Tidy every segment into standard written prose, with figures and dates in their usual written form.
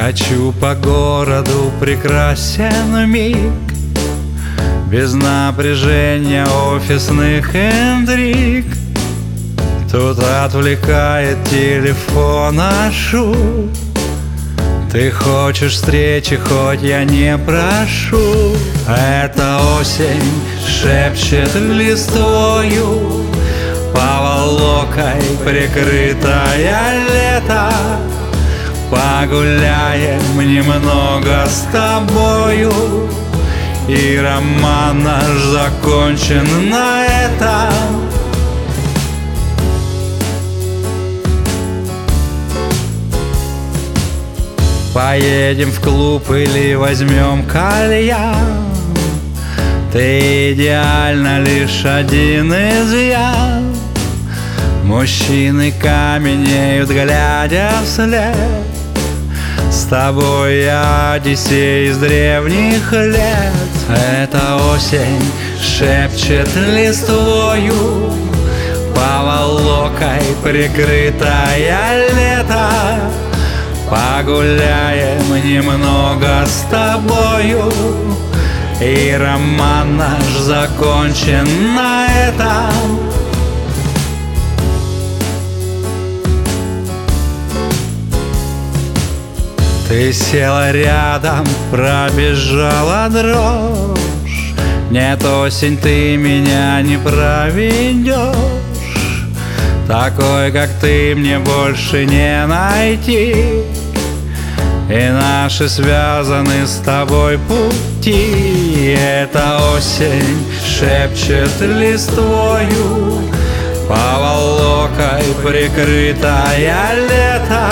Качу по городу, прекрасен миг, без напряжения офисных интриг. Тут отвлекает телефона шум. Ты хочешь встречи, хоть я не прошу. Эта осень шепчет листвою, поволокой прикрытая лето. Погуляем немного с тобою, и роман наш закончен на этом. Поедем в клуб или возьмем кальян. Ты идеально, лишь один изъян. Мужчины каменеют, глядя вслед. С тобой я Одиссей из древних лет. Эта осень шепчет листвою, поволокой прикрытая лето. Погуляем немного с тобою, и роман наш закончен на этом. Ты села рядом, пробежала дрожь. Нет, осень, ты меня не проведешь. Такой, как ты, мне больше не найти, и наши связаны с тобой пути. Эта осень шепчет листвою, поволокой прикрытая лето.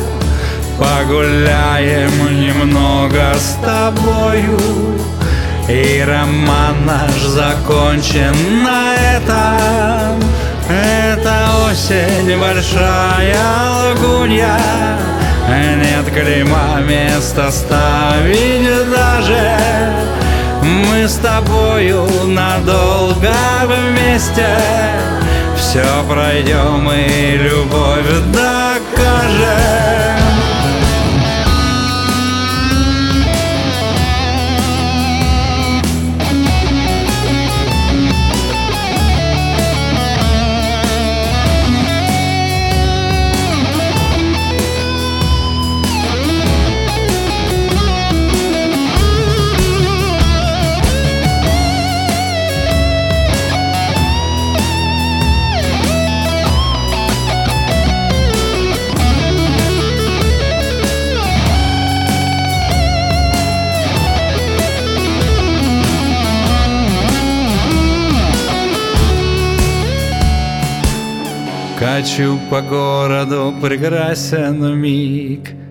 Погуляем немного с тобою, и роман наш закончен на этом. Это осень, большая лгунья, нет клейма, место ставить даже. Мы с тобою надолго вместе, все пройдем и любовь докажем. Качу по городу, прекрасен миг,